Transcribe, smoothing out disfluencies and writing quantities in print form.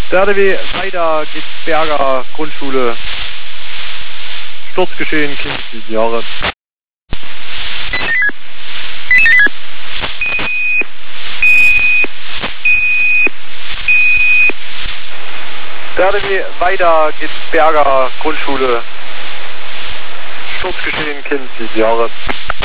Der RDW weiter Gitzberger Grundschule. Sturzgeschehen, Kind 7 Jahre. Der RDW weiter Gitzberger Grundschule. Sturzgeschehen, Kind 7 Jahre.